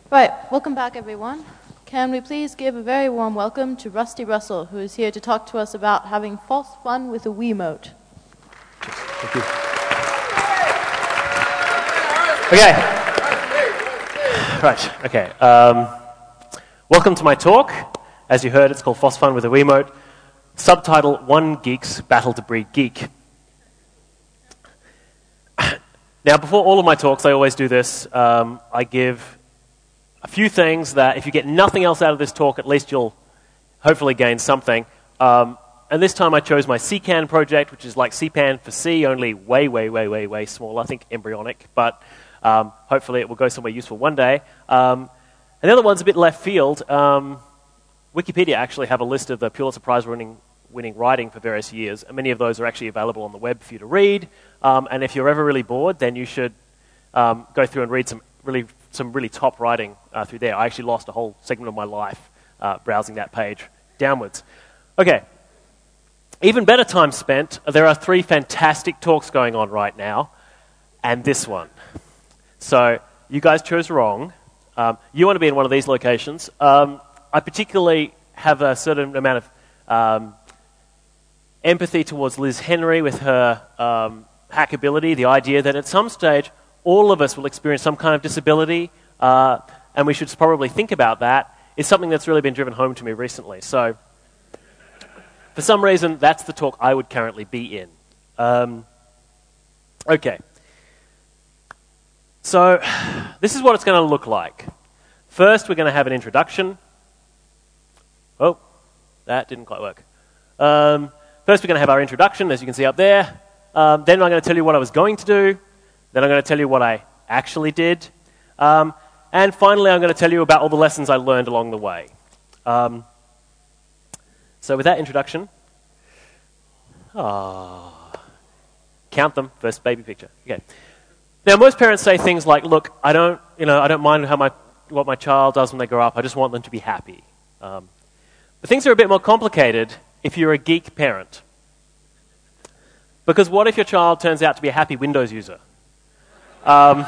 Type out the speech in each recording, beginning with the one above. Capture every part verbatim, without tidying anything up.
Right, welcome back everyone. Can we please give a very warm welcome to Rusty Russell, who is here to talk to us about having false fun with a Wiimote. Thank you. Okay. Right, okay. Um, welcome to my talk. As you heard, it's called False Fun with a Wiimote. Subtitle, One Geek's Battle to Breed Geek. Now, before all of my talks, I always do this. Um, I give a few things that if you get nothing else out of this talk, at least you'll hopefully gain something. Um, and this time I chose my C CAN project, which is like C PAN for C, only way, way, way, way, way smaller. I think embryonic, but um, hopefully it will go somewhere useful one day. Um, and the other one's a bit left field. Um, Wikipedia actually have a list of the Pulitzer Prize winning winning writing for various years, and many of those are actually available on the web for you to read. Um, and if you're ever really bored, then you should um, go through and read some really some really top writing uh, through there. I actually lost a whole segment of my life uh, browsing that page downwards. Okay, even better time spent. There are three fantastic talks going on right now, and this one. So you guys chose wrong. Um, you want to be in one of these locations. Um, I particularly have a certain amount of um, empathy towards Liz Henry with her um, hackability, the idea that at some stage all of us will experience some kind of disability, uh, and we should probably think about that, is something that's really been driven home to me recently. So, for some reason, that's the talk I would currently be in. Um, okay. So, this is what it's going to look like. First, we're going to have an introduction. Oh, that didn't quite work. Um, first, we're going to have our introduction, as you can see up there. Um, then I'm going to tell you what I was going to do. Then I'm going to tell you what I actually did. Um, and finally, I'm going to tell you about all the lessons I learned along the way. Um, so with that introduction, oh, count them, first baby picture. Okay. Now, most parents say things like, look, I don't, you know, I don't mind how my, what my child does when they grow up. I just want them to be happy. Um, but things are a bit more complicated if you're a geek parent. Because what if your child turns out to be a happy Windows user? Um,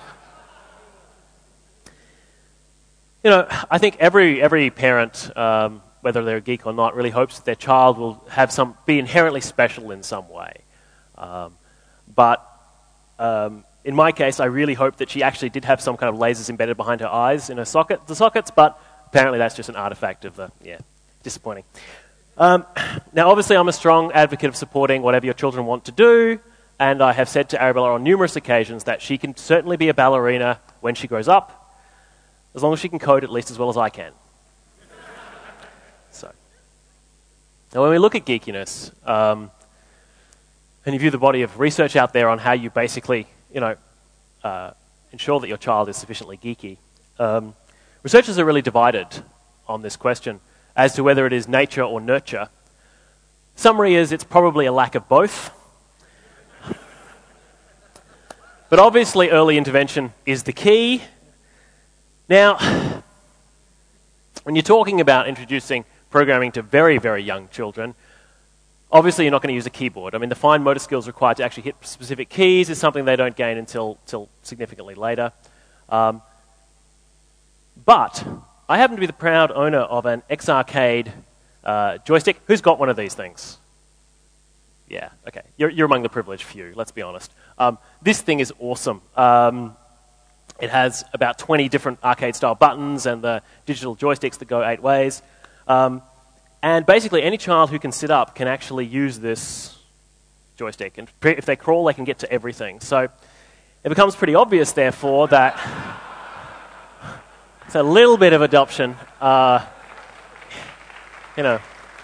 you know, I think every every parent, um, whether they're a geek or not, really hopes that their child will have some be inherently special in some way. Um, but um, in my case, I really hope that she actually did have some kind of lasers embedded behind her eyes in her socket, the sockets. But apparently, that's just an artifact of the yeah, disappointing. Um, now, obviously, I'm a strong advocate of supporting whatever your children want to do. And I have said to Arabella on numerous occasions that she can certainly be a ballerina when she grows up, as long as she can code at least as well as I can. So, now when we look at geekiness, um, and you view the body of research out there on how you basically, you know, uh, ensure that your child is sufficiently geeky, um, researchers are really divided on this question as to whether it is nature or nurture. Summary is it's probably a lack of both. But obviously, early intervention is the key. Now, when you're talking about introducing programming to very, very young children, obviously you're not going to use a keyboard. I mean, the fine motor skills required to actually hit specific keys is something they don't gain until, until significantly later. Um, but I happen to be the proud owner of an X-Arcade uh, joystick. Who's got one of these things? Yeah, okay. You're, you're among the privileged few, let's be honest. Um, this thing is awesome. Um, it has about twenty different arcade-style buttons and the digital joysticks that go eight ways. Um, and basically, any child who can sit up can actually use this joystick. And if they crawl, they can get to everything. So it becomes pretty obvious, therefore, that it's a little bit of adoption. Uh, you know,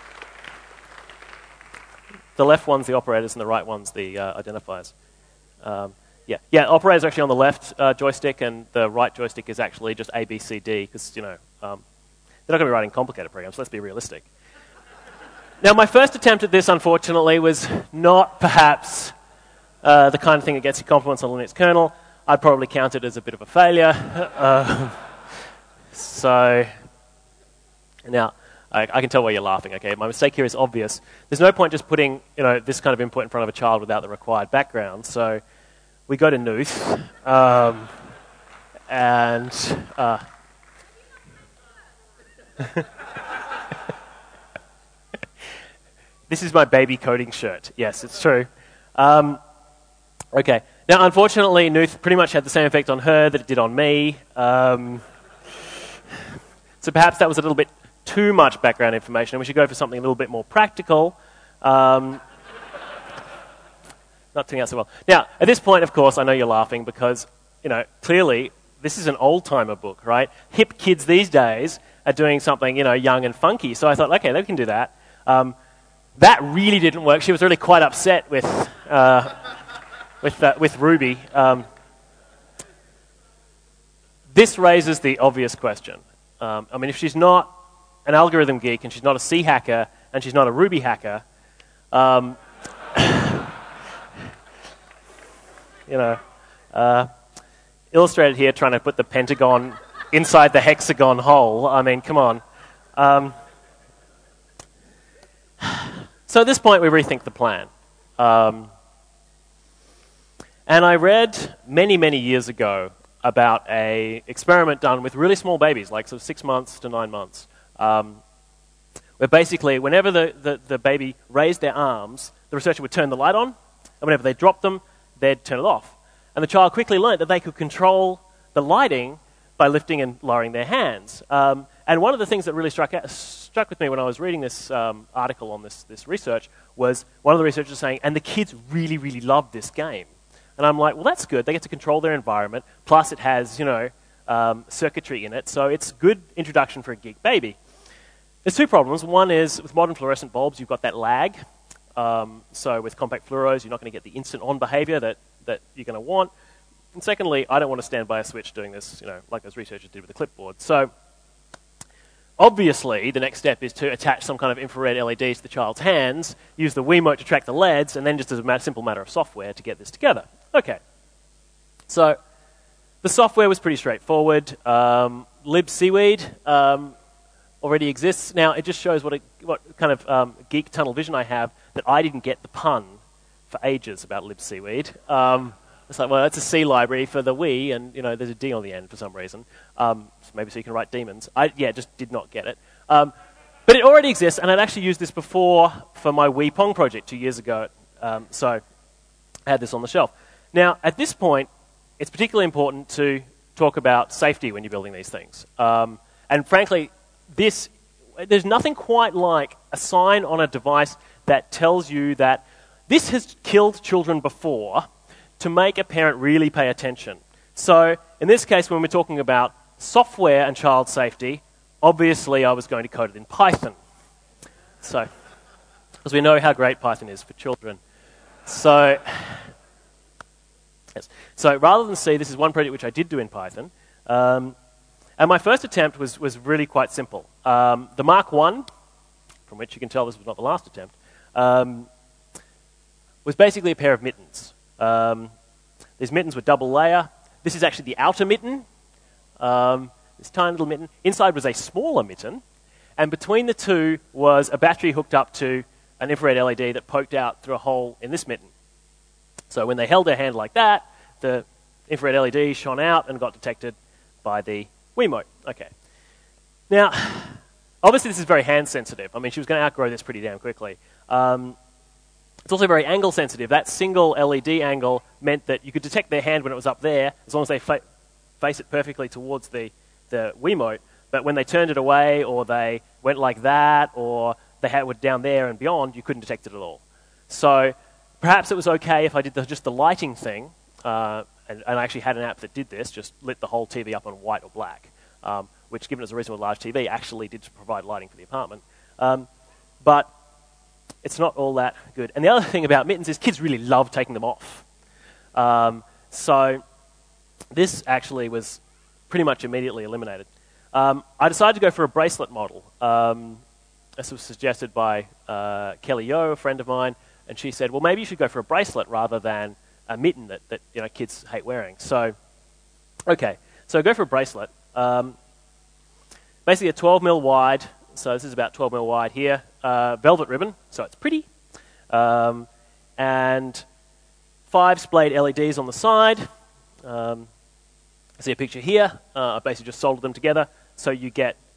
the left one's the operators and the right one's the uh, identifiers. Um, yeah, yeah. Operators are actually on the left uh, joystick, and the right joystick is actually just A, B, C, D, because you know um, they're not going to be writing complicated programs. Let's be realistic. Now, my first attempt at this, unfortunately, was not perhaps uh, the kind of thing that gets you compliments on a Linux kernel. I'd probably count it as a bit of a failure. uh, so now. I, I can tell why you're laughing, okay? My mistake here is obvious. There's no point just putting, you know, this kind of input in front of a child without the required background. So we go to Nuth, um, and uh, This is my baby coding shirt. Yes, it's true. Um, okay. Now, unfortunately, Nuth pretty much had the same effect on her that it did on me. Um, so perhaps that was a little bit too much background information, and we should go for something a little bit more practical. Um, not turning out so well. Now, at this point, of course, I know you're laughing because, you know, clearly this is an old-timer book, right? Hip kids these days are doing something, you know, young and funky. So I thought, okay, they can do that. Um, that really didn't work. She was really quite upset with uh, with uh, with Ruby. Um, this raises the obvious question. Um, I mean, if she's not an algorithm geek and she's not a C hacker and she's not a Ruby hacker, um, you know, uh, illustrated here trying to put the pentagon inside the hexagon hole. I mean, come on. Um, so at this point, we rethink the plan. Um, and I read many, many years ago about a experiment done with really small babies, like sort of six months to nine months, um, where basically whenever the, the, the baby raised their arms, the researcher would turn the light on, and whenever they dropped them, they'd turn it off. And the child quickly learned that they could control the lighting by lifting and lowering their hands. Um, and one of the things that really struck out, struck with me when I was reading this um, article on this, this research was one of the researchers saying, and the kids really, really loved this game. And I'm like, well, that's good. They get to control their environment. Plus, it has, you know, um, circuitry in it. So it's a good introduction for a geek baby. There's two problems. One is with modern fluorescent bulbs, you've got that lag. Um, so with compact fluoros, you're not going to get the instant on behavior that, that you're going to want. And secondly, I don't want to stand by a switch doing this, you know, like those researchers did with the clipboard. So obviously, the next step is to attach some kind of infrared L E D to the child's hands, use the Wiimote to track the L E Ds, and then just as a simple matter of software to get this together. Okay. So the software was pretty straightforward. Um, libseaweed um, already exists. Now, it just shows what, a, what kind of um, geek tunnel vision I have that I didn't get the pun for ages about libseaweed. Um, it's like, well, that's a C library for the Wii, and, you know, there's a D on the end for some reason. Um, maybe so you can write demons. I, yeah, just did not get it. Um, but it already exists, and I'd actually used this before for my Wii Pong project two years ago. Um, so I had this on the shelf. Now, at this point, it's particularly important to talk about safety when you're building these things. Um, and frankly, this, there's nothing quite like a sign on a device that tells you that this has killed children before to make a parent really pay attention. So in this case, when we're talking about software and child safety, obviously I was going to code it in Python. So, because we know how great Python is for children. So, yes. So rather than C, this is one project which I did do in Python. Um, and my first attempt was, was really quite simple. Um, the Mark one, from which you can tell this was not the last attempt, um, was basically a pair of mittens. Um, these mittens were double layer. This is actually the outer mitten, um, this tiny little mitten. Inside was a smaller mitten, and between the two was a battery hooked up to an infrared L E D that poked out through a hole in this mitten. So when they held their hand like that, the infrared L E D shone out and got detected by the Wiimote. Okay. Now, obviously this is very hand sensitive. I mean, she was going to outgrow this pretty damn quickly. Um, It's also very angle sensitive. That single L E D angle meant that you could detect their hand when it was up there, as long as they fa- face it perfectly towards the, the Wiimote. But when they turned it away, or they went like that, or they had, were down there and beyond, you couldn't detect it at all. So perhaps it was okay if I did the, just the lighting thing, uh, and, and I actually had an app that did this, just lit the whole T V up on white or black, um, which, given it's a reasonably large T V, actually did provide lighting for the apartment. Um, but it's not all that good. And the other thing about mittens is kids really love taking them off. Um, so this actually was pretty much immediately eliminated. Um, I decided to go for a bracelet model. Um, this was suggested by uh, Kelly Yo, a friend of mine, and she said, well, maybe you should go for a bracelet rather than a mitten that, that you know, kids hate wearing. So, okay, so go for a bracelet. Um, basically a twelve mil wide, so this is about twelve mil wide here, uh, velvet ribbon, so it's pretty, um, and five splayed L E Ds on the side. Um, see a picture here. Uh, I basically just soldered them together, so you get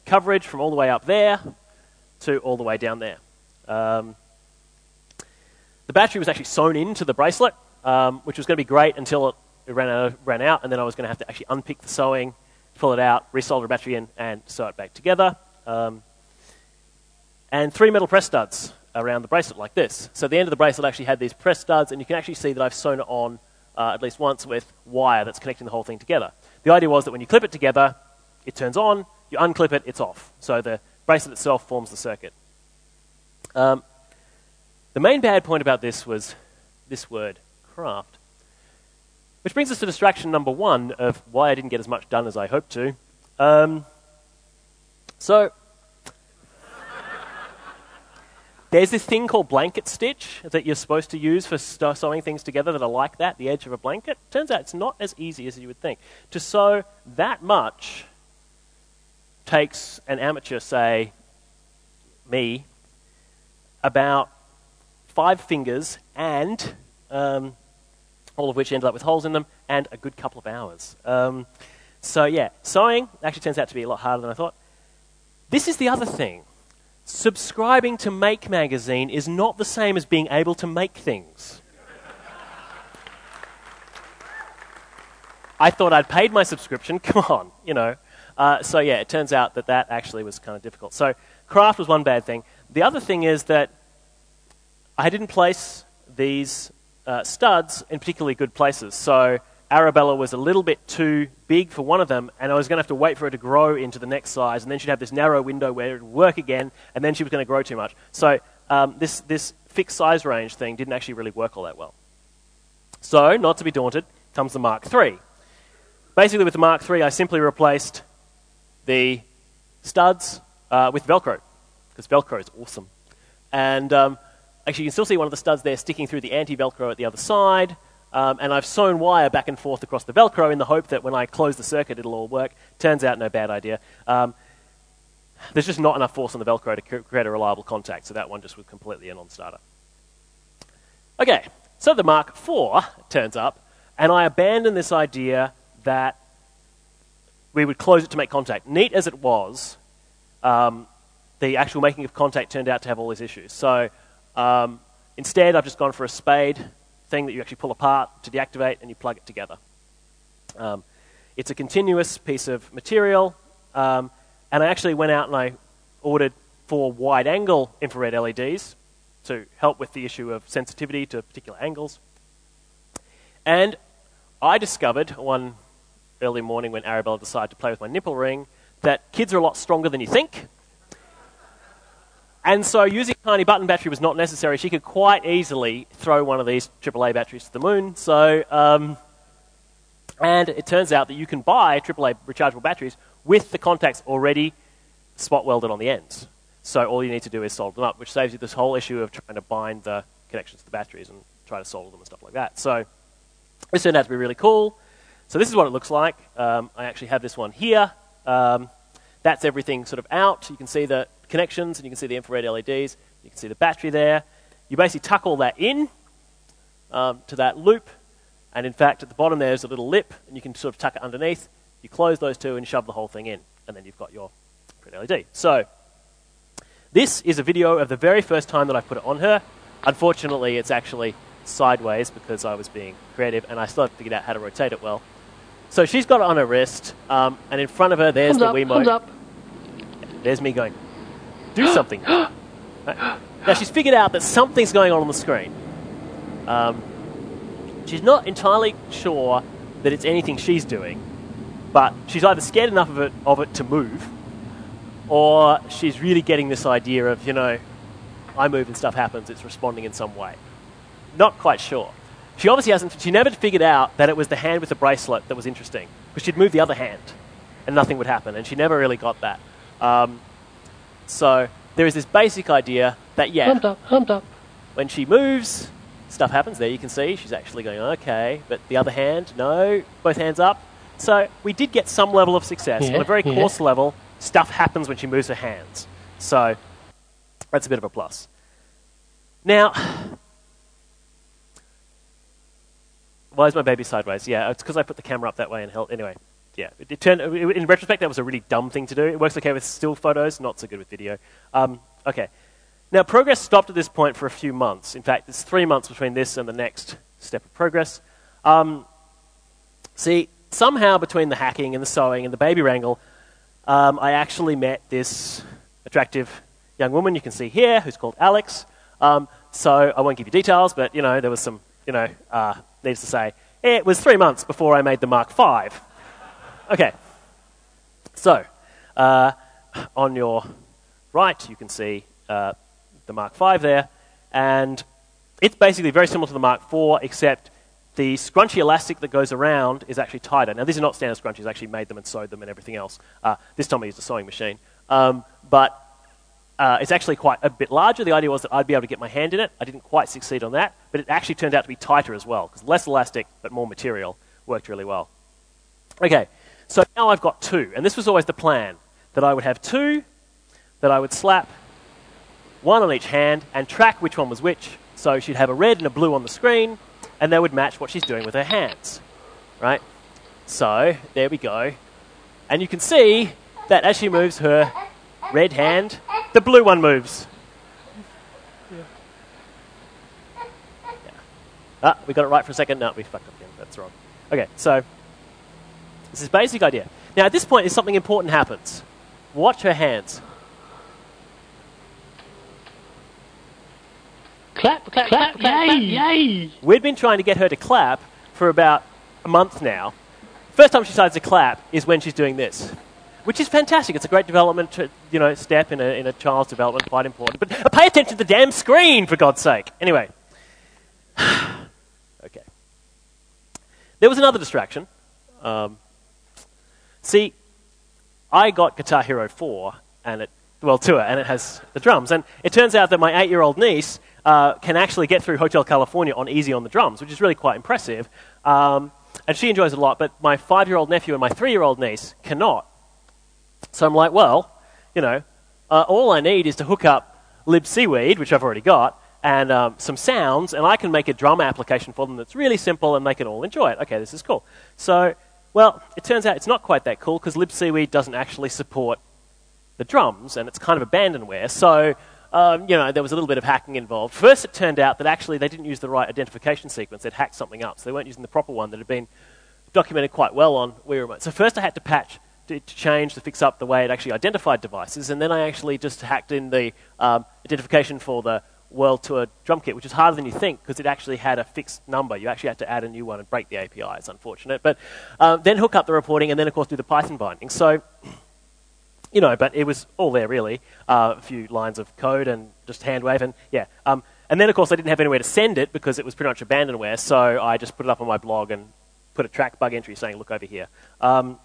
coverage from all the way up there to all the way down there. Um, the battery was actually sewn into the bracelet, um, which was going to be great until it, it ran, out, ran out, and then I was going to have to actually unpick the sewing, pull it out, resolder the battery in, and sew it back together. Um, and three metal press studs around the bracelet like this. So the end of the bracelet actually had these press studs, and you can actually see that I've sewn it on uh, at least once with wire that's connecting the whole thing together. The idea was that when you clip it together, it turns on, you unclip it, it's off. So the bracelet itself forms the circuit. Um, the main bad point about this was this word, craft. Which brings us to distraction number one of why I didn't get as much done as I hoped to. Um, so, there's this thing called blanket stitch that you're supposed to use for sewing things together that are like that, the edge of a blanket. Turns out it's not as easy as you would think. To sew that much takes an amateur, say, me, about five fingers and, um, all of which ended up with holes in them, and a good couple of hours. Um, so yeah, sewing actually turns out to be a lot harder than I thought. This is the other thing. Subscribing to Make Magazine is not the same as being able to make things. I thought I'd paid my subscription, come on, you know. Uh, so yeah, it turns out that that actually was kind of difficult. So craft was one bad thing. The other thing is that I didn't place these uh, studs in particularly good places. So Arabella was a little bit too big for one of them, and I was going to have to wait for her to grow into the next size, and then she'd have this narrow window where it would work again, and then she was going to grow too much. So um, this, this fixed size range thing didn't actually really work all that well. So, not to be daunted, comes the Mark three. Basically, with the Mark three, I simply replaced the studs uh, with Velcro, because Velcro is awesome. And um, actually, you can still see one of the studs there sticking through the anti-Velcro at the other side. Um, and I've sewn wire back and forth across the Velcro in the hope that when I close the circuit, it'll all work. Turns out, no bad idea. Um, there's just not enough force on the Velcro to create a reliable contact, so that one just was completely a non-starter. Okay, so the Mark four turns up, and I abandoned this idea that we would close it to make contact. Neat as it was, um, the actual making of contact turned out to have all these issues. So um, instead, I've just gone for a spade thing that you actually pull apart to deactivate, and you plug it together. Um, it's a continuous piece of material, um, and I actually went out and I ordered four wide-angle infrared L E Ds to help with the issue of sensitivity to particular angles. And I discovered one early morning when Arabella decided to play with my nipple ring that kids are a lot stronger than you think. And so using a tiny button battery was not necessary. She could quite easily throw one of these triple A batteries to the moon. So, um, and it turns out that you can buy triple A rechargeable batteries with the contacts already spot welded on the ends. So all you need to do is solder them up, which saves you this whole issue of trying to bind the connections to the batteries and try to solder them and stuff like that. So this turned out to be really cool. So this is what it looks like. Um, I actually have this one here. Um, that's everything sort of out. You can see the connections, and you can see the infrared L E Ds. You can see the battery there. You basically tuck all that in um, to that loop, and in fact, at the bottom there's a little lip, and you can sort of tuck it underneath. You close those two and shove the whole thing in, and then you've got your infrared L E D. So this is a video of the very first time that I put it on her. Unfortunately, it's actually sideways because I was being creative, and I still haven't figured out how to rotate it well. So she's got it on her wrist, um, and in front of her there's Thumbs the up, Wiimote. thumbs up. There's me going, do something. Right? Now, she's figured out that something's going on on the screen. Um, she's not entirely sure that it's anything she's doing, but she's either scared enough of it, of it to move, or she's really getting this idea of, you know, I move and stuff happens, it's responding in some way. Not quite sure. She obviously hasn't, she never figured out that it was the hand with the bracelet that was interesting, because she'd move the other hand, and nothing would happen, and she never really got that. Um, so there is this basic idea that, yeah, Humped up, humped up. when she moves, stuff happens. There you can see she's actually going, okay, but the other hand, no, both hands up. So we did get some level of success. Yeah, On a very yeah. coarse level, stuff happens when she moves her hands. So that's a bit of a plus. Now, why is my baby sideways? Yeah, it's because I put the camera up that way and held. Anyway, yeah, it, it turned, in retrospect, that was a really dumb thing to do. It works okay with still photos, not so good with video. Um, okay. Now, progress stopped at this point for a few months. In fact, it's three months between this and the next step of progress. Um, see, somehow between the hacking and the sewing and the baby wrangle, um, I actually met this attractive young woman you can see here, who's called Alex. Um, so I won't give you details, but, you know, there was some, you know, uh, needless to say, it was three months before I made the Mark five. Okay. So, uh, on your right, you can see uh, the Mark five there, and it's basically very similar to the Mark four, except the scrunchy elastic that goes around is actually tighter. Now, these are not standard scrunchies. I actually made them and sewed them and everything else. Uh, this time I used a sewing machine. Um, but uh, it's actually quite a bit larger. The idea was that I'd be able to get my hand in it. I didn't quite succeed on that, but it actually turned out to be tighter as well, because less elastic but more material worked really well. Okay, so now I've got two, and this was always the plan, that I would have two, that I would slap one on each hand and track which one was which. So she'd have a red and a blue on the screen, and they would match what she's doing with her hands, right? So there we go. And you can see that as she moves her red hand, the blue one moves. Yeah. Yeah. Ah, we got it right for a second. No, we fucked up again. That's wrong. Okay, so this is the basic idea. Now at this point, is something important happens. Watch her hands. Clap, clap, clap, clap, yay, yay. We'd been trying to get her to clap for about a month now. First time she decides to clap is when she's doing this, which is fantastic. It's a great development, to, you know, step in a, in a child's development, quite important. But uh, pay attention to the damn screen, for God's sake. Anyway. Okay. There was another distraction. Um, see, I got Guitar Hero four, and it, well, Tour, and it has the drums. And it turns out that my eight-year-old niece uh, can actually get through Hotel California on easy on the drums, which is really quite impressive. Um, and she enjoys it a lot, but my five-year-old nephew and my three-year-old niece cannot. So I'm like, well, you know, uh, all I need is to hook up libseaweed, which I've already got, and um, some sounds, and I can make a drum application for them that's really simple, and they can all enjoy it. Okay, this is cool. So, well, it turns out it's not quite that cool, because libseaweed doesn't actually support the drums, and it's kind of abandonware. So, um, you know, there was a little bit of hacking involved. First, it turned out that actually they didn't use the right identification sequence. They'd hacked something up, so they weren't using the proper one that had been documented quite well on Wii Remote. So first I had to patch to, to change, to fix up the way it actually identified devices, and then I actually just hacked in the um, identification for the World Tour drum kit, which is harder than you think, because it actually had a fixed number. You actually had to add a new one and break the A P I. It's unfortunate. But um, then hook up the reporting, and then, of course, do the Python binding. So, you know, but it was all there, really. Uh, a few lines of code and just hand wave, and yeah. Um, and then, of course, I didn't have anywhere to send it because it was pretty much abandonware, so I just put it up on my blog and put a track bug entry saying, look over here. Um,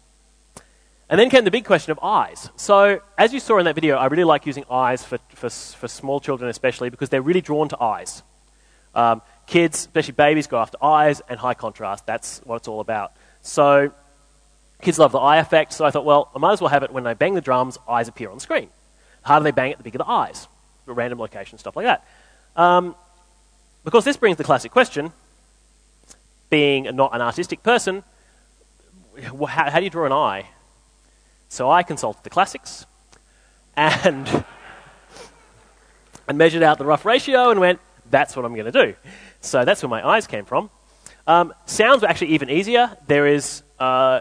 and then came the big question of eyes. So, as you saw in that video, I really like using eyes for, for, for small children especially, because they're really drawn to eyes. Um, kids, especially babies, go after eyes and high contrast. That's what it's all about. So, kids love the eye effect, so I thought, well, I might as well have it when I bang the drums, eyes appear on the screen. The harder they bang it, the bigger the eyes. Random location, stuff like that. Um, because this brings the classic question, being not an artistic person, how, how do you draw an eye? So I consulted the classics and, and measured out the rough ratio and went, that's what I'm going to do. So that's where my eyes came from. Um, sounds were actually even easier. There is uh,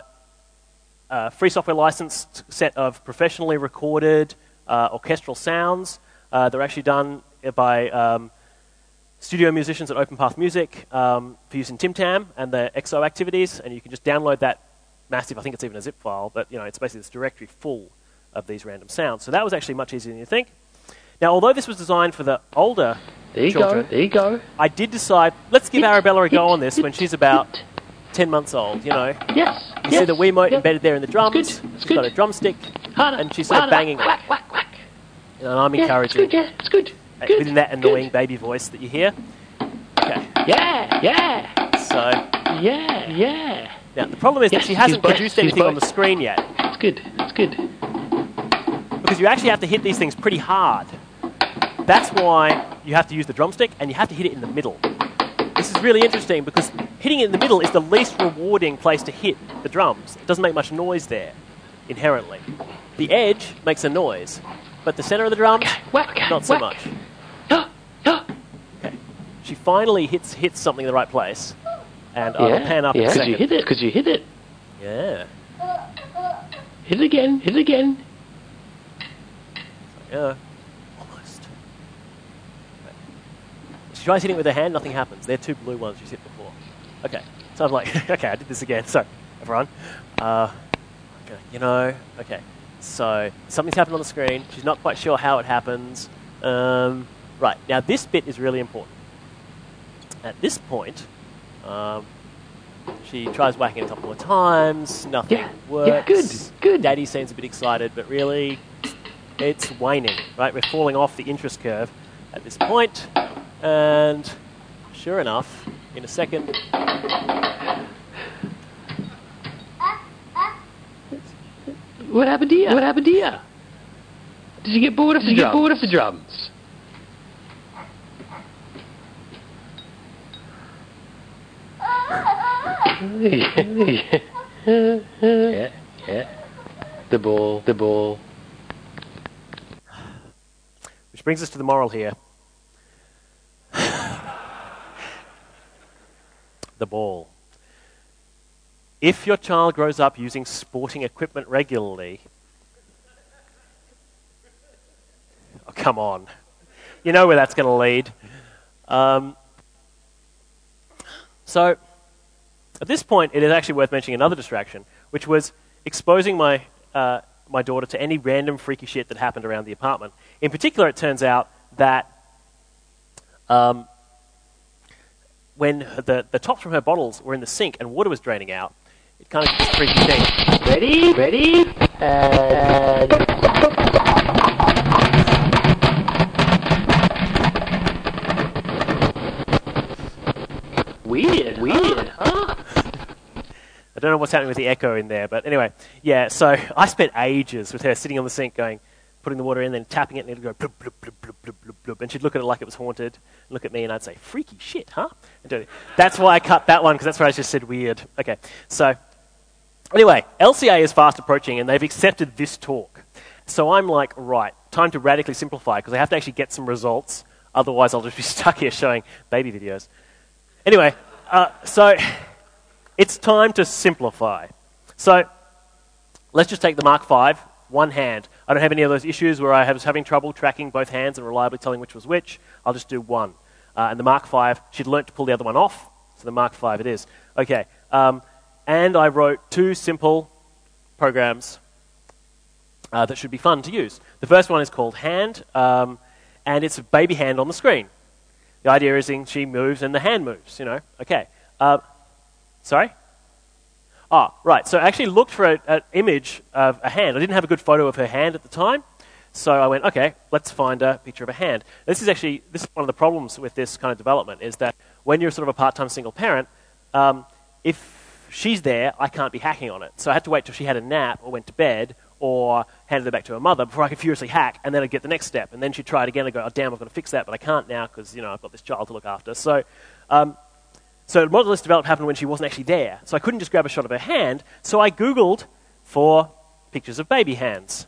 a free software licensed set of professionally recorded uh, orchestral sounds. Uh, they're actually done by um, studio musicians at Open Path Music um, for use in Tim Tam and the X O activities, and you can just download that massive, I think it's even a zip file, but you know, it's basically this directory full of these random sounds. So that was actually much easier than you think. Now, although this was designed for the older there you children, go, there you go. I did decide, let's give Hit, Arabella a go hit, on this hit, when she's about hit. ten months old, you know. Yes, You yes, see the Wiimote yep. embedded there in the drums. It's good, it's She's good. got a drumstick, Harder, and she's sort of harder, banging it. whack, whack, whack. And I'm Yeah, encouraging it's good, yeah, it's good. uh, good within that annoying good. baby voice that you hear. Okay, Yeah, yeah, so yeah, yeah. now the problem is Yes, that she hasn't she's both, produced she's anything on both. the screen yet, It's good, it's good. because you actually have to hit these things pretty hard. That's why you have to use the drumstick, and you have to hit it in the middle. This is really interesting because hitting it in the middle is the least rewarding place to hit the drums. It doesn't make much noise there, inherently. The edge makes a noise, but the center of the drums, Whack, not so whack. much. Ah, ah. Okay. She finally hits hits something in the right place, and I'll Yeah, pan up in yeah. a Because second. you hit it. Because you hit it. Yeah. Hit it again. Hit it again. Yeah. Almost. Okay. She tries hitting it with her hand, nothing happens. They're two blue ones she's hit before. Okay. So I'm like, okay, I did this again. So, everyone. Uh, okay, you know, okay. So, something's happened on the screen. She's not quite sure how it happens. Um, right. Now, this bit is really important. At this point, um, she tries whacking it a couple more times. Nothing Yeah, works. yeah, good, good. Daddy seems a bit excited, but really, it's waning, right? We're falling off the interest curve at this point. And sure enough, in a second... What happened to you? What happened to you? Did you get bored of the Did you drums? get bored of the drums? yeah, yeah. The ball, the ball. Which brings us to the moral here. The ball. If your child grows up using sporting equipment regularly... Oh, come on. You know where that's going to lead. Um, so, at this point, it is actually worth mentioning another distraction, which was exposing my uh, my daughter to any random freaky shit that happened around the apartment. In particular, it turns out that um, when the, the tops from her bottles were in the sink and water was draining out, it kind of did this freaky thing. Ready? Ready? And... Weird, weird, huh? I don't know what's happening with the echo in there, but anyway, yeah, so I spent ages with her sitting on the sink going, putting the water in, then tapping it, and it'd go blub, blub, blub, blub, blub, blub, blub, and she'd look at it like it was haunted, look at me, and I'd say, freaky shit, huh? And do it. That's why I cut that one, because that's where I just said weird. Okay, so anyway, L C A is fast approaching, and they've accepted this talk. So I'm like, right, time to radically simplify, because I have to actually get some results, otherwise I'll just be stuck here showing baby videos. Anyway, uh, so it's time to simplify. So let's just take the Mark five, one hand. I don't have any of those issues where I was having trouble tracking both hands and reliably telling which was which. I'll just do one. Uh, and the Mark five, she'd learnt to pull the other one off, so the Mark five it is. Okay, um, and I wrote two simple programs uh, that should be fun to use. The first one is called Hand, um, and it's a baby hand on the screen. The idea is in she moves and the hand moves, you know. Okay. Uh, sorry? Ah, right. So I actually looked for an image of a hand. I didn't have a good photo of her hand at the time. So I went, okay, let's find a picture of a hand. This is actually, this is one of the problems with this kind of development, is that when you're sort of a part-time single parent, um, if she's there, I can't be hacking on it. So I had to wait till she had a nap or went to bed or handed it back to her mother before I could furiously hack, and then I'd get the next step. And then she'd try it again and go, oh, damn, I've got to fix that, but I can't now because, you know, I've got this child to look after. So um, so the model this development happened when she wasn't actually there. So I couldn't just grab a shot of her hand, so I Googled for pictures of baby hands.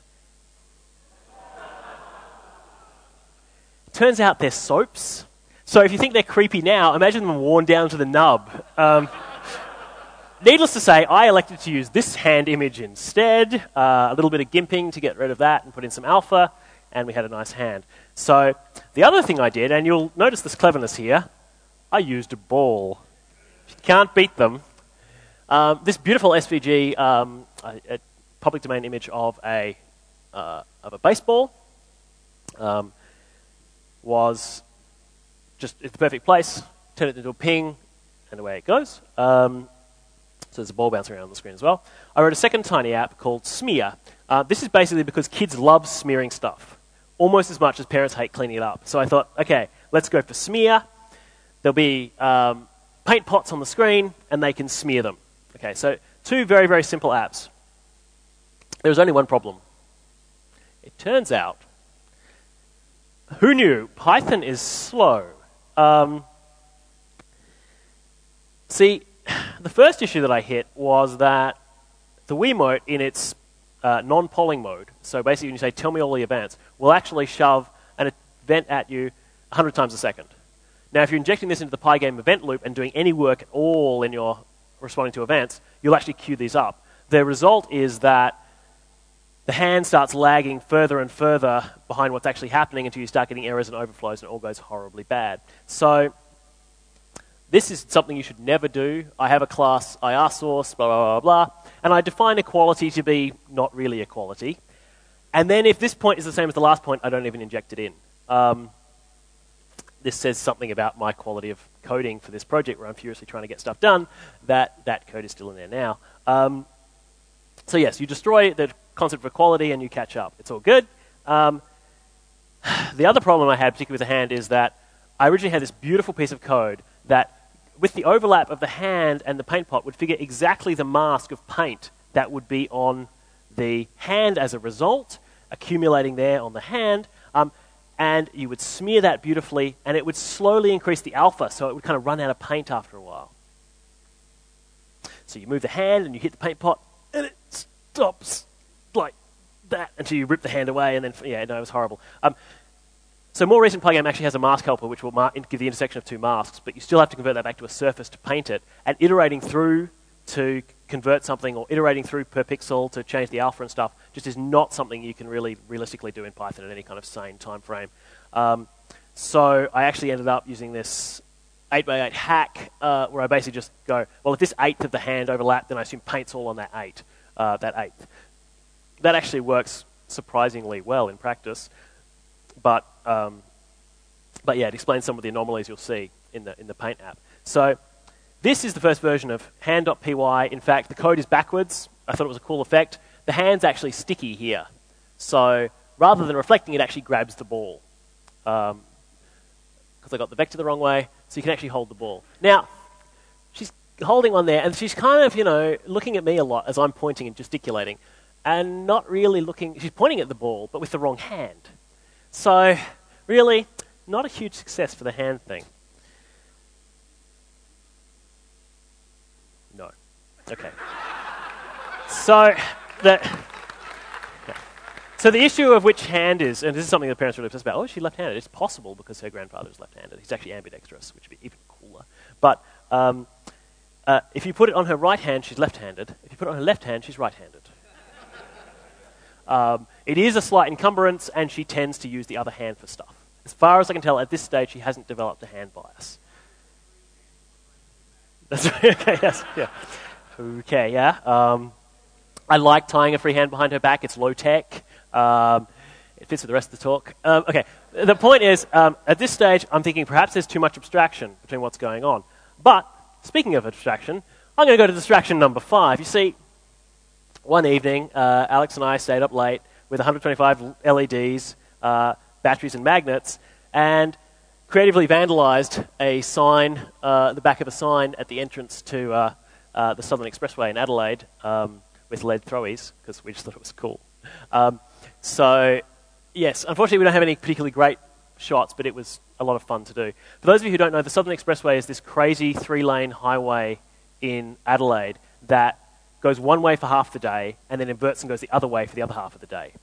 Turns out they're soaps. So if you think they're creepy now, imagine them worn down to the nub. Um, needless to say, I elected to use this hand image instead, uh, a little bit of gimping to get rid of that and put in some alpha, and we had a nice hand. So the other thing I did, and you'll notice this cleverness here, I used a ball. You can't beat them. Um, this beautiful S V G, um, a, a public domain image of a, uh, of a baseball, um, was just at the perfect place, turn it into a ping, and away it goes. Um, so there's a ball bouncing around on the screen as well. I wrote a second tiny app called Smear. Uh, this is basically because kids love smearing stuff, almost as much as parents hate cleaning it up. So I thought, okay, let's go for Smear. There'll be um, paint pots on the screen, and they can smear them. Okay, so two very, very simple apps. There was only one problem. It turns out, who knew? Python is slow. Um, See, the first issue that I hit was that the Wiimote in its uh, non-polling mode, so basically when you say, tell me all the events, will actually shove an event at you one hundred times a second. Now, if you're injecting this into the Pygame event loop and doing any work at all in your responding to events, you'll actually queue these up. The result is that the hand starts lagging further and further behind what's actually happening until you start getting errors and overflows and it all goes horribly bad. So this is something you should never do. I have a class I R source, blah, blah, blah, blah, and I define equality to be not really equality. And then if this point is the same as the last point, I don't even inject it in. Um, this says something about my quality of coding for this project where I'm furiously trying to get stuff done, that that code is still in there now. Um, so yes, you destroy the concept of equality and you catch up. It's all good. Um, the other problem I had, particularly with the hand, is that I originally had this beautiful piece of code that with the overlap of the hand and the paint pot would figure exactly the mask of paint that would be on the hand as a result, accumulating there on the hand, um, and you would smear that beautifully, and it would slowly increase the alpha, so it would kind of run out of paint after a while. So you move the hand, and you hit the paint pot, and it stops like that until you rip the hand away, and then, yeah, no, it was horrible. Um, so more recent Pygame actually has a mask helper, which will mark, give the intersection of two masks, but you still have to convert that back to a surface to paint it, and iterating through to convert something or iterating through per pixel to change the alpha and stuff just is not something you can really realistically do in Python at any kind of sane time frame. Um, so I actually ended up using this eight by eight hack uh, where I basically just go, well, if this eighth of the hand overlapped, then I assume paint's all on that eight, uh, that eighth. That actually works surprisingly well in practice, but um, but yeah, it explains some of the anomalies you'll see in the in the Paint app. So this is the first version of hand.py. In fact, the code is backwards. I thought it was a cool effect. The hand's actually sticky here. So rather than reflecting, it actually grabs the ball. Um, because I got the vector the wrong way, so you can actually hold the ball. Now, she's holding on there, and she's kind of, you know, looking at me a lot as I'm pointing and gesticulating, and not really looking, she's pointing at the ball, but with the wrong hand. So, really, not a huge success for the hand thing. No. Okay. So, the, yeah. so the issue of which hand is, and this is something the parents are really obsessed about, oh, is she left-handed? It's possible because her grandfather is left-handed. He's actually ambidextrous, which would be even cooler. But um, uh, if you put it on her right hand, she's left-handed. If you put it on her left hand, she's right-handed. Um, it is a slight encumbrance, and she tends to use the other hand for stuff. As far as I can tell, at this stage, she hasn't developed a hand bias. That's right. Okay, yes, yeah. Okay, yeah. Um, I like tying a free hand behind her back. It's low-tech. Um, it fits with the rest of the talk. Um, okay, the point is, um, at this stage, I'm thinking perhaps there's too much abstraction between what's going on. But, speaking of abstraction, I'm going to go to distraction number five. You see, one evening, uh, Alex and I stayed up late with one hundred twenty-five L E Ds, uh, batteries and magnets, and creatively vandalized a sign, uh, the back of a sign at the entrance to uh, uh, the Southern Expressway in Adelaide um, with lead throwies, because we just thought it was cool. Um, so, yes, unfortunately we don't have any particularly great shots, but it was a lot of fun to do. For those of you who don't know, the Southern Expressway is this crazy three-lane highway in Adelaide that goes one way for half the day, and then inverts and goes the other way for the other half of the day.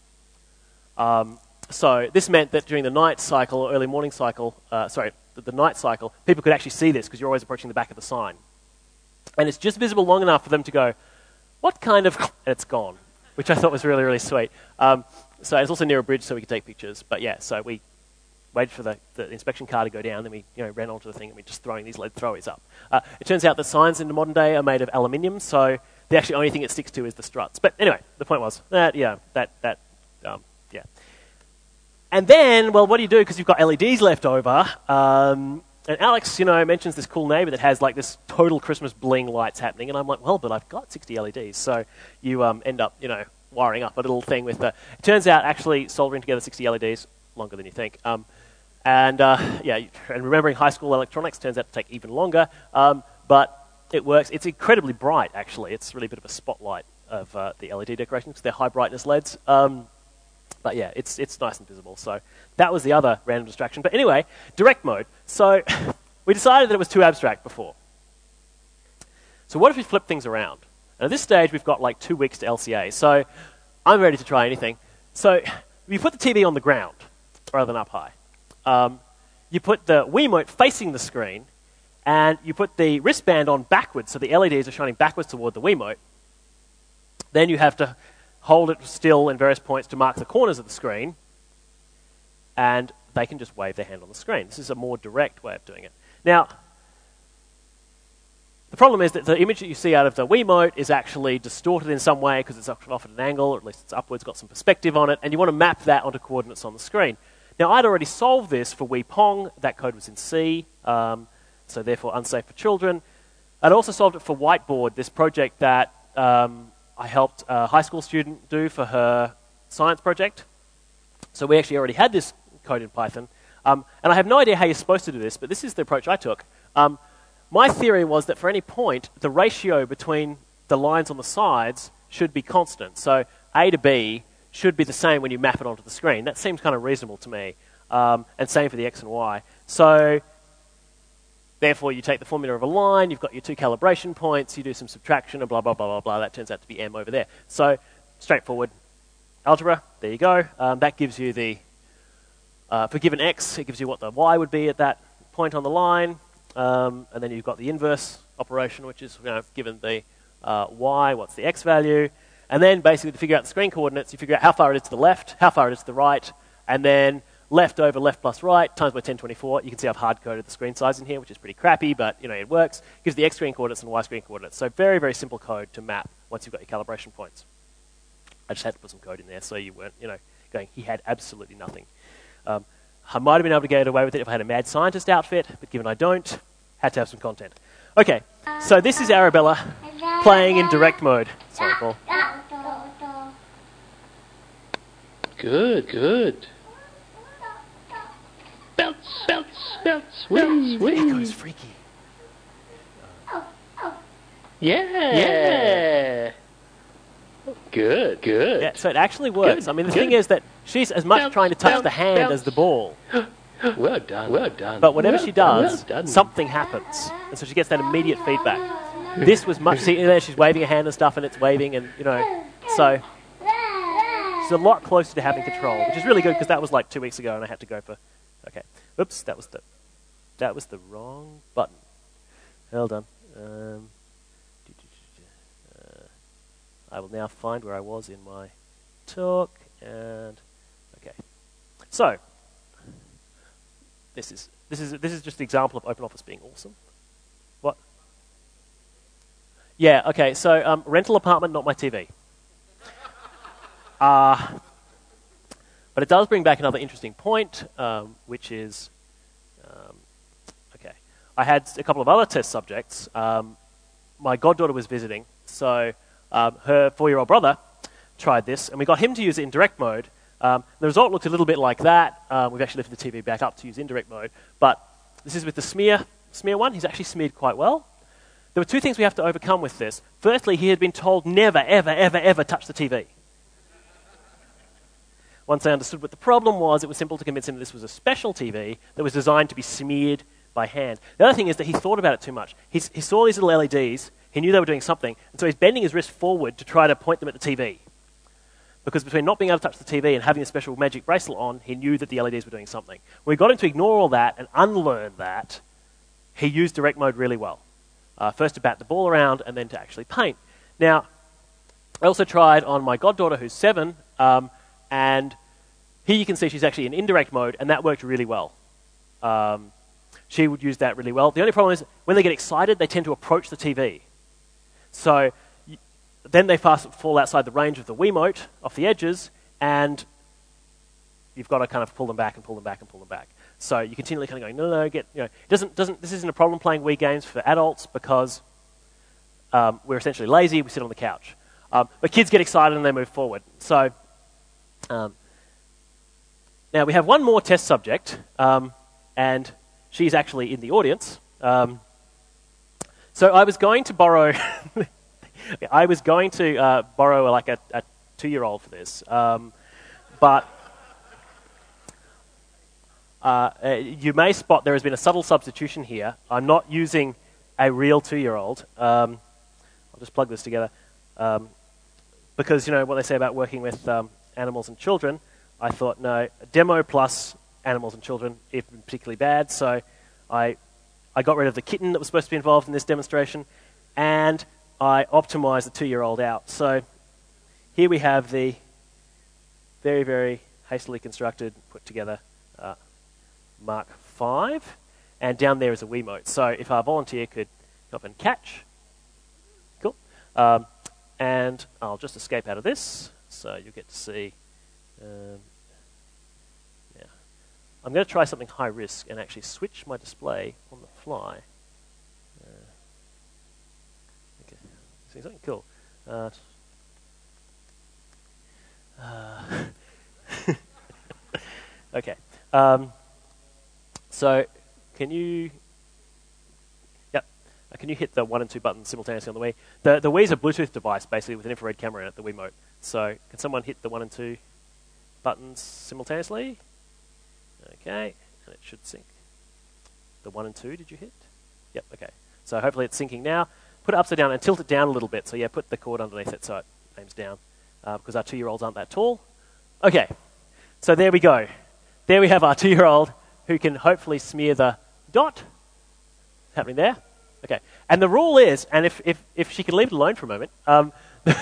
Um, so this meant that during the night cycle, or early morning cycle, uh, sorry, the, the night cycle, people could actually see this because you're always approaching the back of the sign. And it's just visible long enough for them to go, what kind of... and it's gone, which I thought was really, really sweet. Um, so it's also near a bridge so we could take pictures. But yeah, so we waited for the, the inspection car to go down, then we you know, ran onto the thing and we're just throwing these lead throwies up. Uh, it turns out that signs in the modern day are made of aluminium, so the actually only thing it sticks to is the struts. But anyway, the point was that, yeah, that, that, um, yeah. And then, well, what do you do? Because you've got L E Ds left over. Um, and Alex, you know, mentions this cool neighbor that has like this total Christmas bling lights happening. And I'm like, well, but I've got sixty L E Ds. So you um, end up, you know, wiring up a little thing with the... It turns out actually soldering together sixty L E Ds, longer than you think. Um, and uh, yeah, and remembering high school electronics turns out to take even longer. Um, but it works. It's incredibly bright, actually. It's really a bit of a spotlight of uh, the L E D decorations because they're high brightness L E Ds. Um, but yeah, it's it's nice and visible. So that was the other random distraction. But anyway, direct mode. So we decided that it was too abstract before. So what if we flip things around? And at this stage, we've got like two weeks to L C A. So I'm ready to try anything. So you put the T V on the ground rather than up high. Um, you put the Wiimote facing the screen, and you put the wristband on backwards, so the L E Ds are shining backwards toward the Wiimote. Then you have to hold it still in various points to mark the corners of the screen, and they can just wave their hand on the screen. This is a more direct way of doing it. Now, the problem is that the image that you see out of the Wiimote is actually distorted in some way because it's off at an angle, or at least it's upwards, got some perspective on it, and you want to map that onto coordinates on the screen. Now, I'd already solved this for Wii Pong. That code was in C, um, so therefore unsafe for children. I'd also solved it for Whiteboard, this project that um, I helped a high school student do for her science project. So we actually already had this code in Python. Um, and I have no idea how you're supposed to do this, but this is the approach I took. Um, my theory was that for any point, the ratio between the lines on the sides should be constant. So A to B should be the same when you map it onto the screen. That seems kind of reasonable to me. Um, and same for the X and Y. So therefore, you take the formula of a line, you've got your two calibration points, you do some subtraction, and blah, blah, blah, blah, blah. That turns out to be M over there. So straightforward algebra, there you go. Um, that gives you the, uh, for given X, it gives you what the Y would be at that point on the line. Um, and then you've got the inverse operation, which is, you know, given the uh, Y, what's the X value. And then basically to figure out the screen coordinates, you figure out how far it is to the left, how far it is to the right, and then left over left plus right times by ten twenty-four. You can see I've hard-coded the screen size in here, which is pretty crappy, but you know it works. Gives the X screen coordinates and Y screen coordinates. So very, very simple code to map once you've got your calibration points. I just had to put some code in there so you weren't, you know, going, he had absolutely nothing. Um, I might have been able to get away with it if I had a mad scientist outfit, but given I don't, had to have some content. Okay, so this is Arabella playing in direct mode. Sorry, Paul. Good, good. Bounce, bounce, bounce, wee, wee. Echo's freaky. Yeah. Yeah. Good, good. Yeah, so it actually works. Good, I mean, the good. thing is that she's as much Bounce, trying to touch bounce, the hand bounce. as the ball. Well done, well done. But whenever well she done, does, well done. something happens. And so she gets that immediate feedback. This was much... See, there she's waving her hand and stuff, and it's waving, and, you know... So, she's a lot closer to having control, which is really good, because that was like two weeks ago, and I had to go for... Okay. Oops, that was the... That was the wrong button. Hold on. Um, uh, I will now find where I was in my talk, and... Okay. So... This is this is this is just an example of OpenOffice being awesome. What? Yeah. Okay. So um, rental apartment, not my T V. Uh, but it does bring back another interesting point, um, which is, um, okay. I had a couple of other test subjects. Um, my goddaughter was visiting, so um, her four-year-old brother tried this, and we got him to use it in direct mode. Um, the result looked a little bit like that. Uh, we've actually lifted the T V back up to use indirect mode. But this is with the smear, smear one. He's actually smeared quite well. There were two things we have to overcome with this. Firstly, he had been told never, ever, ever, ever touch the T V. Once I understood what the problem was, it was simple to convince him that this was a special T V that was designed to be smeared by hand. The other thing is that he thought about it too much. He's, he saw these little L E Ds. He knew they were doing something. And so he's bending his wrist forward to try to point them at the T V. Because between not being able to touch the T V and having a special magic bracelet on, he knew that the L E Ds were doing something. When we got him to ignore all that and unlearn that, he used direct mode really well. Uh, first to bat the ball around and then to actually paint. Now, I also tried on my goddaughter who's seven, um, and here you can see she's actually in indirect mode, and that worked really well. Um, she would use that really well. The only problem is when they get excited, they tend to approach the T V. So then they fast fall outside the range of the Wiimote off the edges, and you've got to kind of pull them back and pull them back and pull them back. So you continually kind of going, no, no, get, you know, it doesn't, doesn't, this isn't a problem playing Wii games for adults because um, we're essentially lazy, we sit on the couch. Um, but kids get excited and they move forward. So um, now we have one more test subject, um, and she's actually in the audience. Um, so I was going to borrow... I was going to uh, borrow like a, a two-year-old for this, um, but uh, uh, you may spot there has been a subtle substitution here. I'm not using a real two-year-old. Um, I'll just plug this together. Um, because, you know, what they say about working with um, animals and children, I thought, no, demo plus animals and children isn't particularly bad. So I, I got rid of the kitten that was supposed to be involved in this demonstration, and I optimized the two-year-old out. So here we have the very, very hastily constructed, put together uh, Mark five, and down there is a Wiimote. So if our volunteer could come up and catch, cool. Um, and I'll just escape out of this, so you'll get to see. Um, yeah. I'm going to try something high risk and actually switch my display on the fly. Uh, okay, see something cool. Uh, uh, okay. Um, so, can you? Yep. Uh, can you hit the one and two buttons simultaneously on the Wii? The the Wii is a Bluetooth device, basically with an infrared camera in it. The Wiimote. So, can someone hit the one and two buttons simultaneously? Okay, and it should sync. The one and two, did you hit? Yep. Okay. So hopefully it's syncing now. Put it upside down and tilt it down a little bit. So yeah, put the cord underneath it so it aims down, uh, because our two-year-olds aren't that tall. Okay. So there we go. There we have our two-year-old who can hopefully smear the dot. Happening there. Okay. And the rule is, and if if if she can leave it alone for a moment. Um,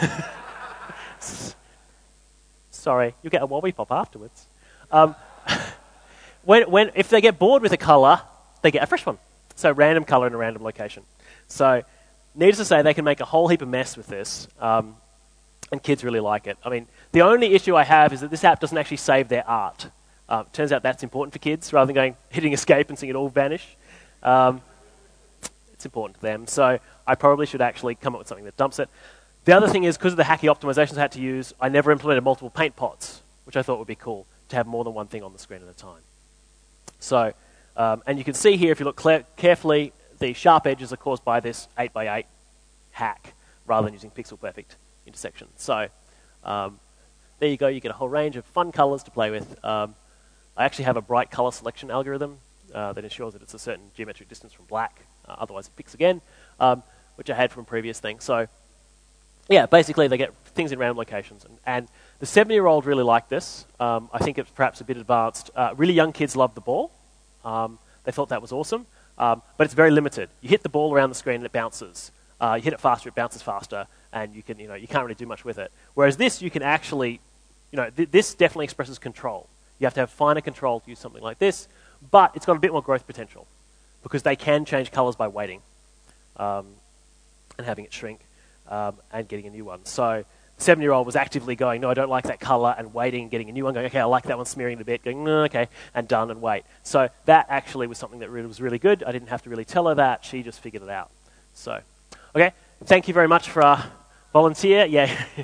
sorry, you get a wobby pop afterwards. Um, when when if they get bored with a color, they get a fresh one. So random color in a random location. So needless to say, they can make a whole heap of mess with this, um, and kids really like it. I mean, the only issue I have is that this app doesn't actually save their art. Um, turns out that's important for kids, rather than going hitting escape and seeing it all vanish. Um, it's important to them. So I probably should actually come up with something that dumps it. The other thing is, because of the hacky optimizations I had to use, I never implemented multiple paint pots, which I thought would be cool, to have more than one thing on the screen at a time. So, um, and you can see here, if you look cl- carefully, the sharp edges are caused by this eight by eight hack, rather than using pixel perfect intersection. So, um, there you go, you get a whole range of fun colors to play with. Um, I actually have a bright color selection algorithm uh, that ensures that it's a certain geometric distance from black, uh, otherwise it picks again, um, which I had from previous things. So, yeah, basically they get things in random locations. And, and the seven-year-old really liked this. Um, I think it's perhaps a bit advanced. Uh, really young kids love the ball. Um, they thought that was awesome. Um, but it's very limited. You hit the ball around the screen and it bounces. Uh, you hit it faster, it bounces faster, and you can, you know, you can't really do much with it. Whereas this, you can actually, you know, th- this definitely expresses control. You have to have finer control to use something like this, but it's got a bit more growth potential because they can change colors by waiting um, and having it shrink um, and getting a new one. So the seven-year-old was actively going, no, I don't like that color, and waiting and getting a new one, going, okay, I like that one, smearing it a bit, going, no, okay, and done, and wait. So that actually was something that really was really good. I didn't have to really tell her that. She just figured it out. So, okay, thank you very much for our volunteer. Yeah.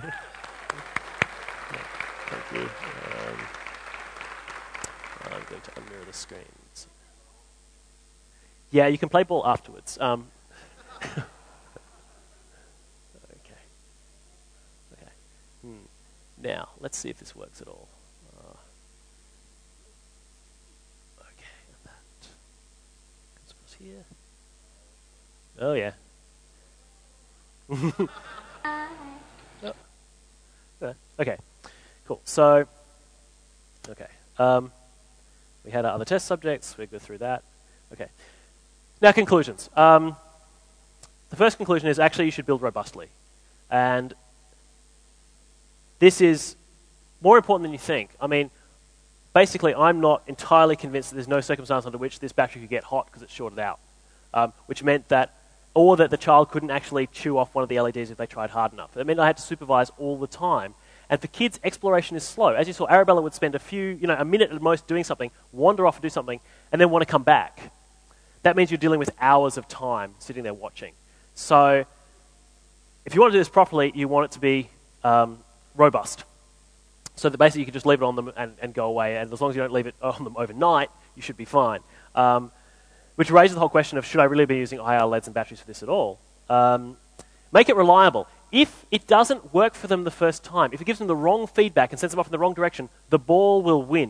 Thank you. Um, I'm going to unmirror the screens. Yeah, you can play ball afterwards. Um, Now, let's see if this works at all. Uh, okay, and that goes here. Oh, yeah. oh. Uh, okay, cool. So, okay. Um, we had our other test subjects. We'll go through that. Okay. Now, conclusions. Um, the first conclusion is actually you should build robustly. And this is more important than you think. I mean, basically, I'm not entirely convinced that there's no circumstance under which this battery could get hot because it's shorted out, um, which meant that, or that the child couldn't actually chew off one of the L E Ds if they tried hard enough. It meant I had to supervise all the time. And for kids, exploration is slow. As you saw, Arabella would spend a few, you know, a minute at most doing something, wander off and do something, and then want to come back. That means you're dealing with hours of time sitting there watching. So, if you want to do this properly, you want it to be um, robust. So that basically you can just leave it on them and, and go away, and as long as you don't leave it on them overnight, you should be fine. Um, which raises the whole question of, should I really be using I R L E Ds and batteries for this at all? Um, make it reliable. If it doesn't work for them the first time, if it gives them the wrong feedback and sends them off in the wrong direction, the ball will win.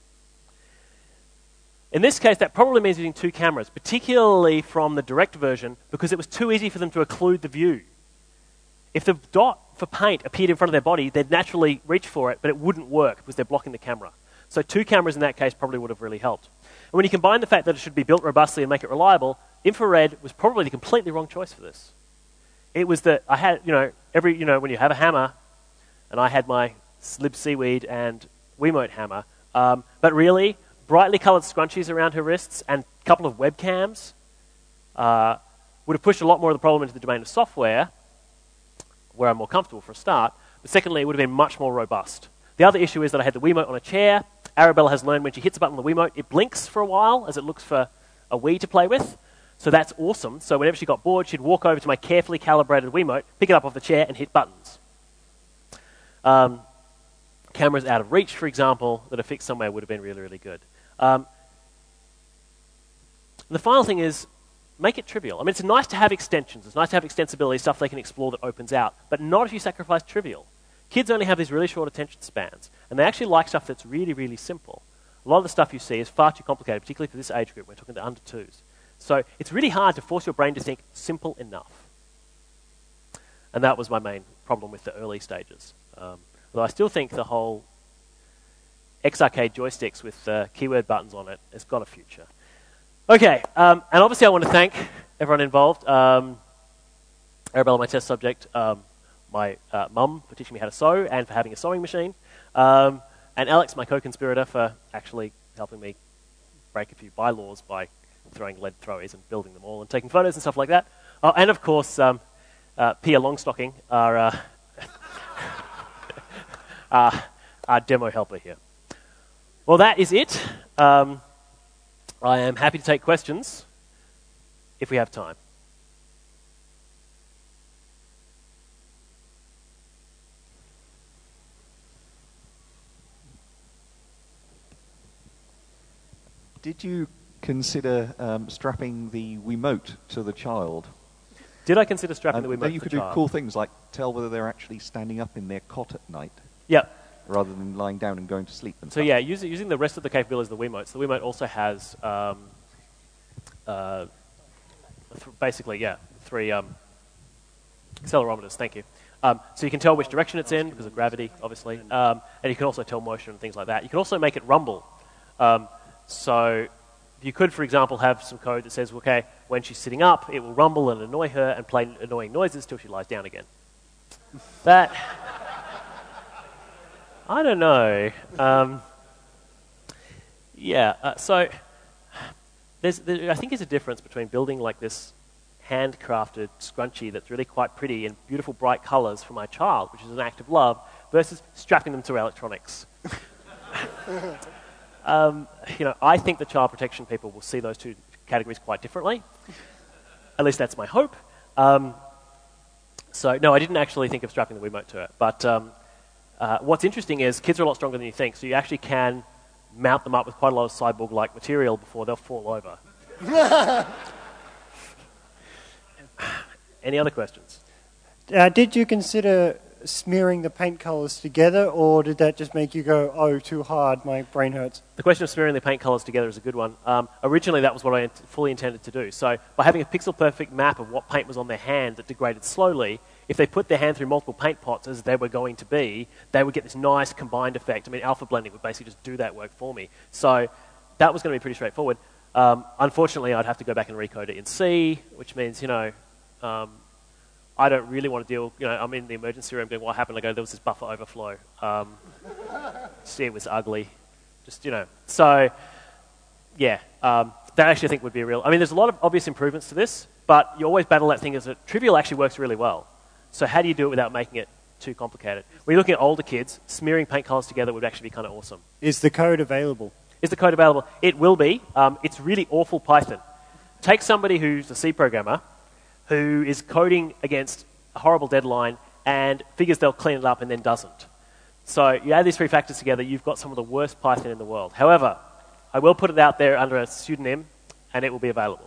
In this case, that probably means using two cameras, particularly from the direct version, because it was too easy for them to occlude the view. if the dot for paint appeared in front of their body, they'd naturally reach for it, but it wouldn't work because they're blocking the camera. So two cameras in that case probably would have really helped. And when you combine the fact that it should be built robustly and make it reliable, infrared was probably the completely wrong choice for this. It was that I had, you know, every, you know, when you have a hammer, and I had my Slib Seaweed and Wiimote hammer, um, but really, brightly coloured scrunchies around her wrists and a couple of webcams uh, would have pushed a lot more of the problem into the domain of software, where I'm more comfortable for a start, but secondly, it would have been much more robust. The other issue is that I had the Wiimote on a chair. Arabella has learned when she hits a button on the Wiimote, it blinks for a while as it looks for a Wii to play with. So that's awesome. So whenever she got bored, she'd walk over to my carefully calibrated Wiimote, pick it up off the chair, and hit buttons. Um, cameras out of reach, for example, that are fixed somewhere would have been really, really good. Um, the final thing is, make it trivial. I mean, it's nice to have extensions. It's nice to have extensibility, stuff they can explore that opens out, but not if you sacrifice trivial. Kids only have these really short attention spans, and they actually like stuff that's really, really simple. A lot of the stuff you see is far too complicated, particularly for this age group. We're talking to under twos. So it's really hard to force your brain to think simple enough. And that was my main problem with the early stages. Um, although I still think the whole X-Arcade joysticks with uh, keyword buttons on it has got a future. Okay, um, and obviously I want to thank everyone involved. Um, Arabella, my test subject, um, my uh, mum for teaching me how to sew and for having a sewing machine, um, and Alex, my co-conspirator, for actually helping me break a few bylaws by throwing lead throwers and building them all and taking photos and stuff like that. Oh, and of course, um, uh, Pia Longstocking, our, uh, our, our demo helper here. Well, that is it. Um, I am happy to take questions if we have time. Did you consider um, strapping the Wiimote to the child? Did I consider strapping um, the Wiimote to the child? You could do cool things like tell whether they're actually standing up in their cot at night. Yep. Rather than lying down and going to sleep. And so stuff. yeah, using, using the rest of the capabilities of the Wiimote. So the Wiimote also has um, uh, th basically, yeah, three um, accelerometers. Thank you. Um, so you can tell which direction it's in because of gravity, obviously, um, and you can also tell motion and things like that. You can also make it rumble. Um, so you could, for example, have some code that says, okay, when she's sitting up, it will rumble and annoy her and play annoying noises till she lies down again. That, I don't know. Um, yeah, uh, so there's, there, I think there's a difference between building like this handcrafted scrunchie that's really quite pretty in beautiful bright colors for my child, which is an act of love, versus strapping them to electronics. Um, you know, I think the child protection people will see those two categories quite differently. At least that's my hope. Um, so, no, I didn't actually think of strapping the Wiimote to it. But um, uh, what's interesting is kids are a lot stronger than you think, so you actually can mount them up with quite a lot of cyborg-like material before they'll fall over. Any other questions? Uh, did you consider smearing the paint colors together, or did that just make you go, oh, too hard, my brain hurts? The question of smearing the paint colors together is a good one. Um, originally, that was what I int fully intended to do. So by having a pixel-perfect map of what paint was on their hand that degraded slowly, if they put their hand through multiple paint pots as they were going to be, they would get this nice combined effect. I mean, alpha blending would basically just do that work for me. So that was going to be pretty straightforward. Um, unfortunately, I'd have to go back and recode it in C, which means, you know, um, I don't really want to deal, you know, I'm in the emergency room going, what happened? I go, there was this buffer overflow. Um, see, it was ugly. Just, you know. So, yeah, um, that actually I think would be a real, I mean, there's a lot of obvious improvements to this, but you always battle that thing as that trivial actually works really well. So how do you do it without making it too complicated? When you're looking at older kids, smearing paint colors together would actually be kind of awesome. Is the code available? Is the code available? It will be. Um, it's really awful Python. Take somebody who's a C programmer, who is coding against a horrible deadline and figures they'll clean it up and then doesn't. So you add these three factors together, you've got some of the worst Python in the world. However, I will put it out there under a pseudonym and it will be available.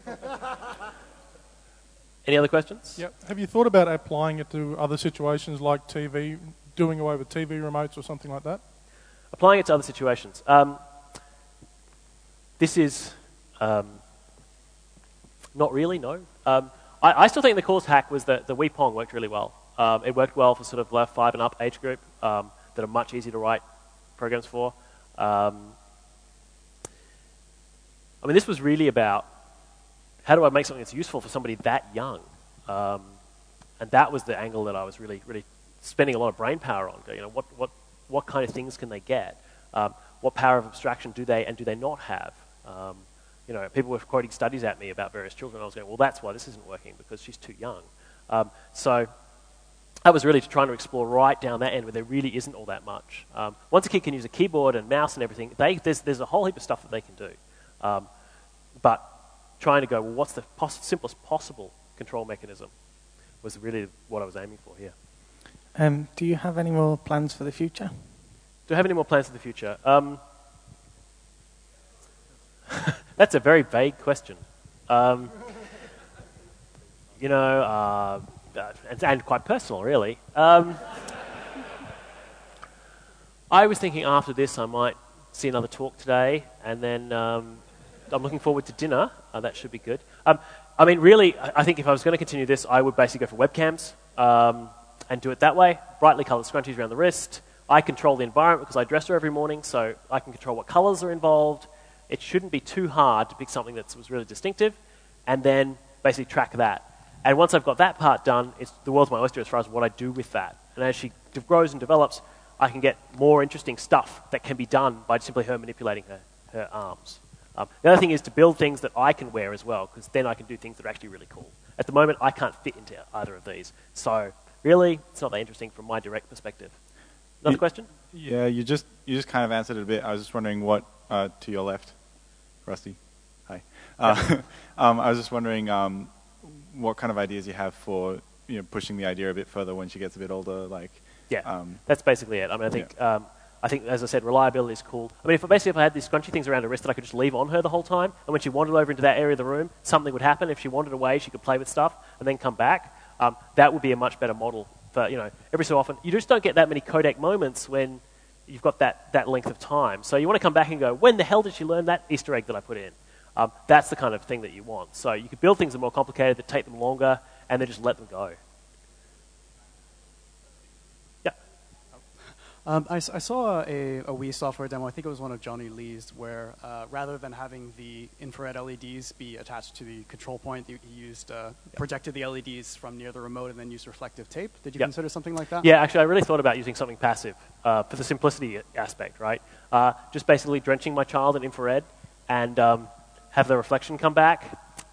Any other questions? Yep. Have you thought about applying it to other situations like T V, doing away with T V remotes or something like that? Applying it to other situations. Um, this is um, not really, no. Um, I, I still think the coolest hack was that the Wii Pong worked really well. Um, it worked well for sort of left five and up age group um, that are much easier to write programs for. Um, I mean, this was really about how do I make something that's useful for somebody that young? Um, and that was the angle that I was really, really spending a lot of brain power on. You know, what, what, what kind of things can they get? Um, what power of abstraction do they and do they not have? Um, you know, people were quoting studies at me about various children. I was going, well, that's why this isn't working, because she's too young. Um, so that was really trying to explore right down that end where there really isn't all that much. Um, once a kid can use a keyboard and mouse and everything, they, there's, there's a whole heap of stuff that they can do. Um, but trying to go, well, what's the pos- simplest possible control mechanism was really what I was aiming for here. Um, do you have any more plans for the future? Do I have any more plans for the future? Um, that's a very vague question. Um, you know, uh, and, and quite personal, really. Um, I was thinking after this I might see another talk today, and then um, I'm looking forward to dinner. Uh, that should be good. Um, I mean, really, I think if I was going to continue this, I would basically go for webcams um, and do it that way. Brightly coloured scrunchies around the wrist. I control the environment because I dress her every morning, so I can control what colours are involved. It shouldn't be too hard to pick something that was really distinctive, and then basically track that. And once I've got that part done, it's, the world's my oyster as far as what I do with that. And as she d- grows and develops, I can get more interesting stuff that can be done by simply her manipulating her, her arms. Um, the other thing is to build things that I can wear as well, because then I can do things that are actually really cool. At the moment, I can't fit into either of these. So really, it's not that interesting from my direct perspective. Another you, question? Yeah, you just you just kind of answered it a bit. I was just wondering what, uh, to your left, Rusty. Hi. Uh, Yeah. um, I was just wondering um, what kind of ideas you have for you know pushing the idea a bit further when she gets a bit older. Like, Yeah, um, that's basically it. I mean, I think, yeah. um, I think, as I said, reliability is cool. I mean, if basically if I had these scrunchy things around her wrist that I could just leave on her the whole time, and when she wandered over into that area of the room, something would happen. If she wandered away, she could play with stuff and then come back. Um, that would be a much better model for, you know, every so often. You just don't get that many codec moments when you've got that, that length of time. So you want to come back and go, when the hell did she learn that Easter egg that I put in? Um, that's the kind of thing that you want. So you could build things that are more complicated, that take them longer, and then just let them go. Um, I, I saw a, a Wii software demo, I think it was one of Johnny Lee's, where uh, rather than having the infrared L E Ds be attached to the control point, he, he used uh, yep. projected the L E Ds from near the remote and then used reflective tape. Did you yep. consider something like that? Yeah, actually, I really thought about using something passive uh, for the simplicity aspect, right? Uh, just basically drenching my child in infrared and um, have the reflection come back.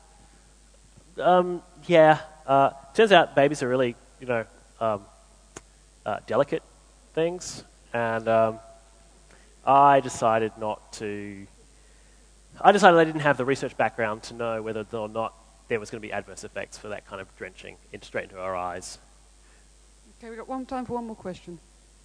Um, yeah, uh, turns out babies are really, you know, um, uh, delicate things, and um, I decided not to. I decided I didn't have the research background to know whether or not there was going to be adverse effects for that kind of drenching in, straight into our eyes. Okay, we've got one time for one more question.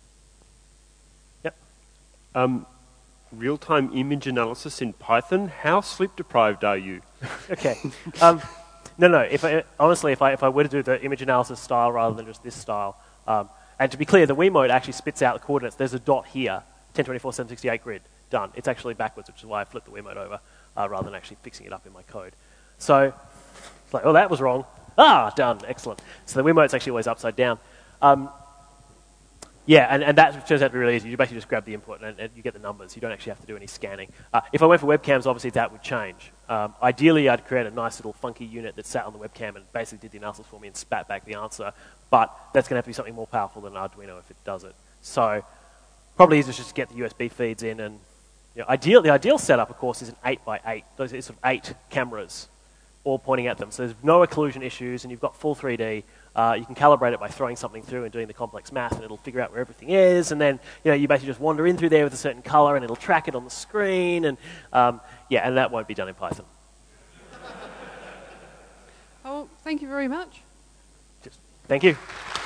Yep. Um, real-time image analysis in Python. How sleep-deprived are you? Okay. Um, no, no. If I, honestly, if I if I were to do the image analysis style rather than just this style. Um, And to be clear, the Wiimote actually spits out the coordinates. There's a dot here, ten twenty-four seven sixty-eight grid, done. It's actually backwards, which is why I flipped the Wiimote over uh, rather than actually fixing it up in my code. So it's like, oh, that was wrong. Ah, done, excellent. So the Wiimote's actually always upside down. Um, yeah, and, and that turns out to be really easy. You basically just grab the input and, and you get the numbers. You don't actually have to do any scanning. Uh, if I went for webcams, obviously that would change. Um, ideally, I'd create a nice little funky unit that sat on the webcam and basically did the analysis for me and spat back the answer. But that's going to have to be something more powerful than Arduino if it does it. So probably easier just to get the U S B feeds in. And you know, ideal, the ideal setup, of course, is an eight by eight. Those are sort of eight cameras all pointing at them. So there's no occlusion issues, and you've got full three D. Uh, you can calibrate it by throwing something through and doing the complex math, and it'll figure out where everything is. And then you know you basically just wander in through there with a certain color, and it'll track it on the screen. And um, yeah, and that won't be done in Python. Oh, thank you very much. Just, thank you.